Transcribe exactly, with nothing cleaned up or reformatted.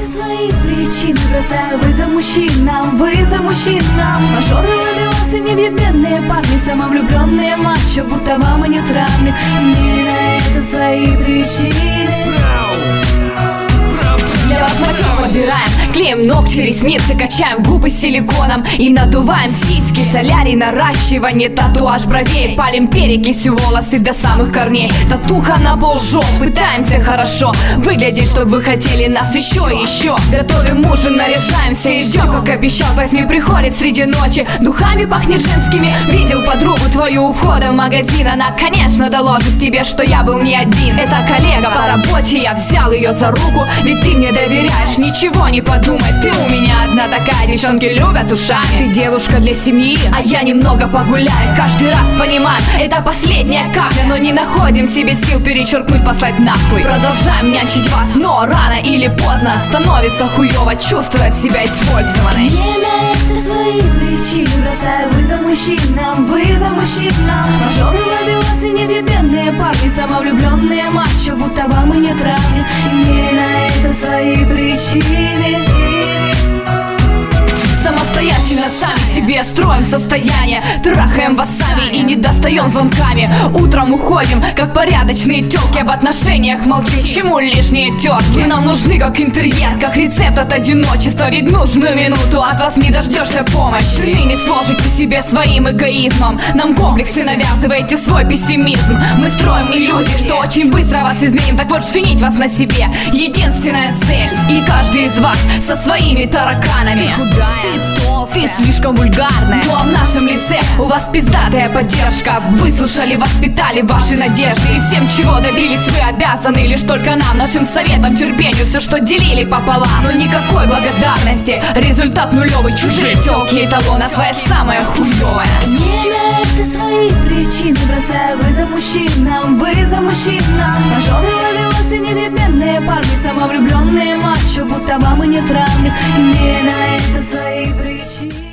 свои причины, бросая вызов мужчинам, вызов мужчинам. Мажоры, ловелосы, невъебенные парни, самовлюбленные мачо, будто вам и не равны. Не на это свои причины. Для вас мочу подбираем, клеим ногти, ресницы, качаем губы силиконом и надуваем сиськи. Солярий, наращивание, татуаж бровей, палим перекисью волосы до самых корней. Татуха на полжоп, пытаемся хорошо выглядеть, чтобы вы хотели нас еще и еще. Готовим ужин, наряжаемся и ждем, как обещал. Возьми, приходит среди ночи, духами пахнет женскими. Видел подругу твою у входа в магазин, она, конечно, доложит тебе, что я был не один. Это коллега по работе, я взял ее за руку, ведь ты мне доверяешь, ничего не подумай, ты у меня одна такая, девчонки любят ушами. Ты девушка для семьи, а я немного погуляю. Каждый раз понимаю, это последняя капля, но не находим себе сил перечеркнуть, послать нахуй. Продолжаем нянчить вас, но рано или поздно становится хуёво чувствовать себя использованной. Не на это свои причины, бросая вызов мужчинам, вызов мужчинам. Мажоры, ловелосы, невъебенные парни, самовлюбленные мачо, будто вам и не равны. Не на это свои причины. Самостоятельно сами себе строим состояние, трахаем вас сами и не достаем звонками. Утром уходим, как порядочные тёлки, об отношениях молчим, чему лишние тёрки. Вы нам нужны как интерьер, как рецепт от одиночества, ведь нужную минуту от вас не дождешься помощи. Цены не сложите себе своим эгоизмом, нам комплексы навязываете, свой пессимизм. Мы строим иллюзии, что очень быстро вас изменим, так вот женить вас на себе единственная цель. И каждый из вас со своими тараканами. Ты слишком вульгарная, ну а в нашем лице у вас пиздатая поддержка. Выслушали, воспитали ваши надежды, и всем, чего добились, вы обязаны лишь только нам, нашим советам, терпению, все, что делили пополам. Но никакой благодарности, результат нулевый. Чужие тёлки, эталона своя самая хуёвая. Не на это свои причины, бросая вызов мужчинам, вызов мужчинам. Мажоры, ловелосы, невъебенные парни, самовлюбленные мачо, будто вам и не равны. Не на это свои причины.